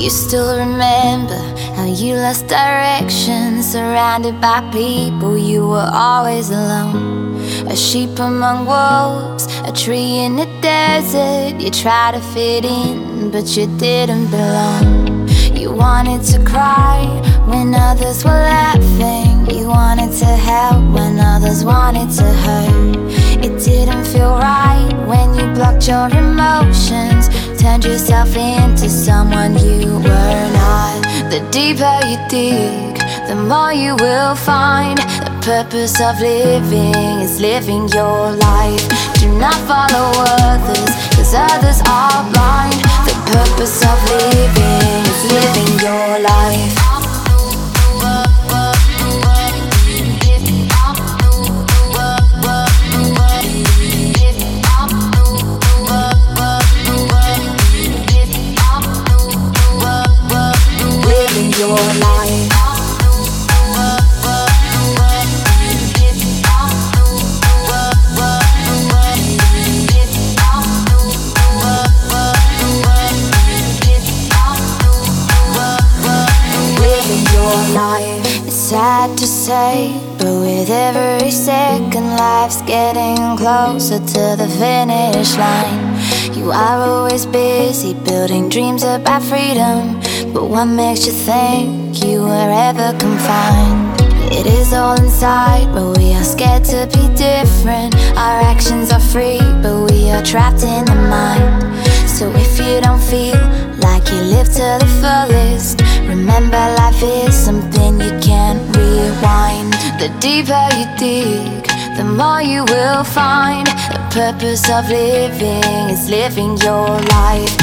you still remember how you lost direction? Surrounded by people, you were always alone. A sheep among wolves, a tree in the desert. You tried to fit in, but you didn't belong. You wanted to cry when others were laughing. You wanted to help when others wanted to hurt. It didn't feel right when you blocked your emotions, turned yourself into someone you were not. The deeper you dig, the more you will find. The purpose of living is living your life. Do not follow others, cause others are blind. The purpose of living is living your life. Living your life. It's sad to say, but with every second life's getting closer to the finish line. You are always busy building dreams about freedom, but what makes you think you were ever confined? It is all inside, but we are scared to be different. Our actions are free, but we are trapped in the mind. So if you don't feel like you live to the fullest, remember life is something you can't rewind. The deeper you dig, the more you will find. The purpose of living is living your life.